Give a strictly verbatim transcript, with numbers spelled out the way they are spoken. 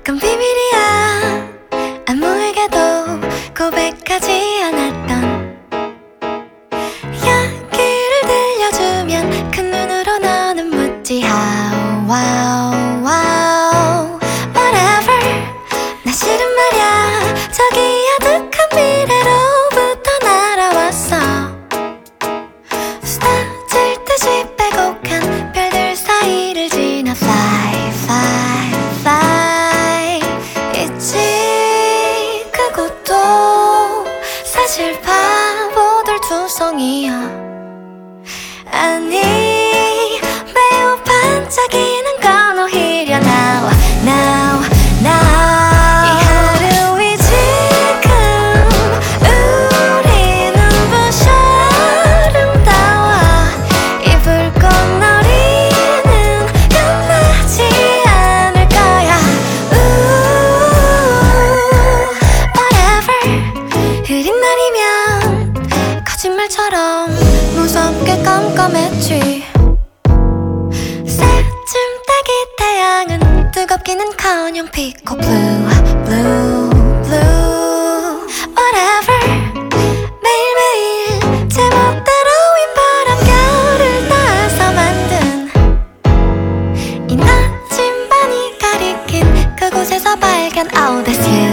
그건 비밀이야. 아무에게도 고백하지 않았던 이야기를 들려주면 그 눈으로 너는 묻지 how wow wow whatever. 나 실은 말야 저기 아득한 미래로부터 날아왔어. 쏟아질 듯이 빼곡한 별들 사이를 지나 fly fly fly. 있지 그것도 사실 바보들 투성이야. 아니 매우 반짝이는 건 오히려 now now now. 이 하루이 지금 우리 눈부셔 아름다워. 이 불꽃놀이는 끝나지 않을 거야. Ooh, whatever. 흐린 날이면 거짓말처럼 무섭게 깜깜했지. 새쯤 따기 태양은 뜨겁기는커녕 피코 blue blue blue whatever. 매일매일 제멋대로인 바람결을 따서 만든 이 나침반이 가리킨 그곳에서 발견 oh that's you.